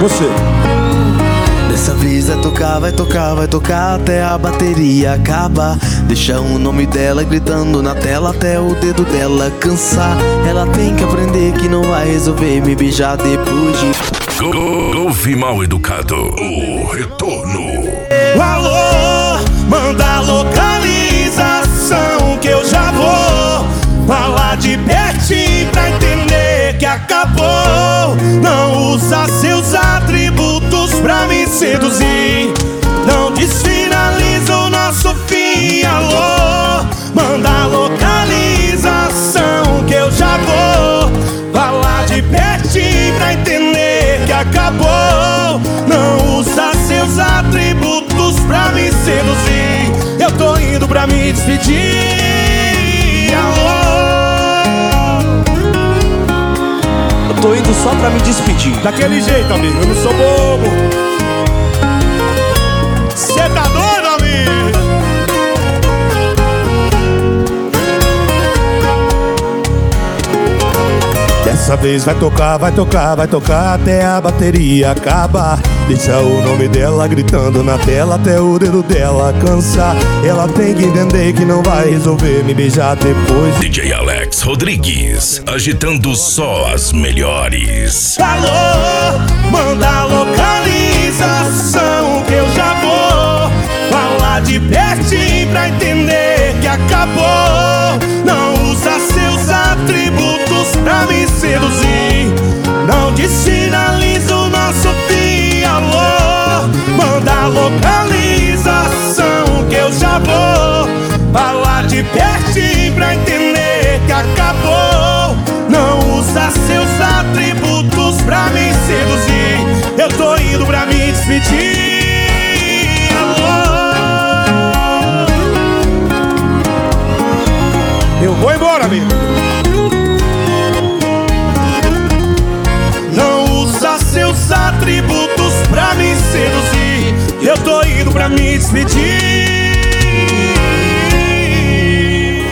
Você. Dessa vez vai tocar, vai tocar, vai tocar até a bateria acabar. Deixa o nome dela gritando na tela até o dedo dela cansar. Ela tem que aprender que não vai resolver me beijar depois de... Golfe Mal Educado, o retorno. Alô, manda a localização que eu já vou falar de pertinho pra entender que acabou. Não usa seus atributos pra me seduzir, não desfinaliza o nosso fim. Alô, manda a localização que eu já vou falar de pertinho pra entender que acabou. Não usa seus atributos pra me seduzir, eu tô indo pra me despedir. Alô, Eu tô indo só pra me despedir. daquele jeito, amigo, eu não sou bobo. Cê tá doido, amigo? Dessa vez vai tocar, vai tocar, vai tocar até a bateria acabar. Deixa o nome dela gritando na tela até o dedo dela cansar. Ela tem que entender que não vai resolver me beijar depois. DJ Alex Rodrigues, agitando só as melhores. Alô, manda a localização que eu já vou falar de pertinho pra entender que acabou. Não usa seus atributos pra me seduzir, não desfinaliza o nosso fim. Alô, manda a localização que eu já vou falar de pertinho pra entender que acabou. Não usa seus atributos pra me seduzir, eu tô indo pra me despedir. Alô, eu vou embora, amigo. Não usa seus atributos pra me seduzir, eu tô indo pra me despedir.